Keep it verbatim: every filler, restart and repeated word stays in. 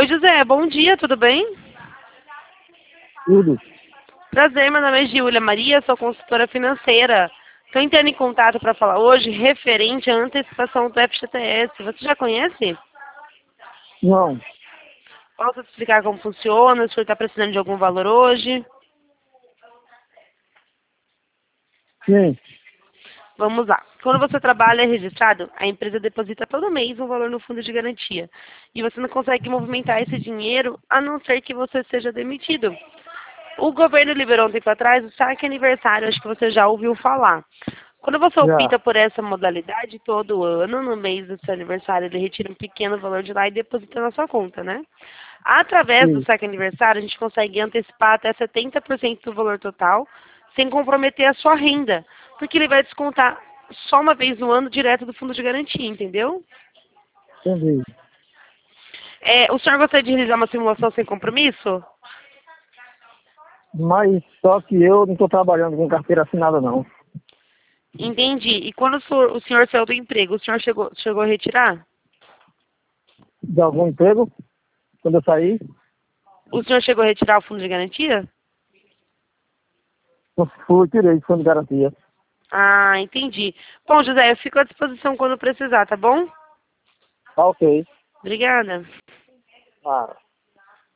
Oi, José, bom dia, tudo bem? Tudo. Prazer, meu nome é Giulia Maria, sou consultora financeira. Estou entrando em contato para falar hoje referente à antecipação do F G T S. Você já conhece? Não. Posso te explicar como funciona, se o senhor está precisando de algum valor hoje? Sim. Vamos lá. Quando você trabalha registrado, a empresa deposita todo mês um valor no fundo de garantia. E você não consegue movimentar esse dinheiro a não ser que você seja demitido. O governo liberou um tempo atrás o saque aniversário, acho que você já ouviu falar. Quando você Já. opta por essa modalidade, todo ano, no mês do seu aniversário, ele retira um pequeno valor de lá e deposita na sua conta, né? Através do Sim. saque aniversário, a gente consegue antecipar até setenta por cento do valor total, sem comprometer a sua renda, porque ele vai descontar só uma vez no ano direto do fundo de garantia, entendeu? Entendi. É, o senhor gostaria de realizar uma simulação sem compromisso? Mas só que eu não estou trabalhando com carteira assinada, não. Entendi. E quando o senhor, o senhor saiu do emprego, o senhor chegou, chegou a retirar? De algum emprego, quando eu saí, O senhor chegou a retirar o fundo de garantia? eu fui, tirei de fundo de garantia. Ah, entendi. Bom, José, eu fico à disposição quando precisar, tá bom? Tá ok. Obrigada. Ah.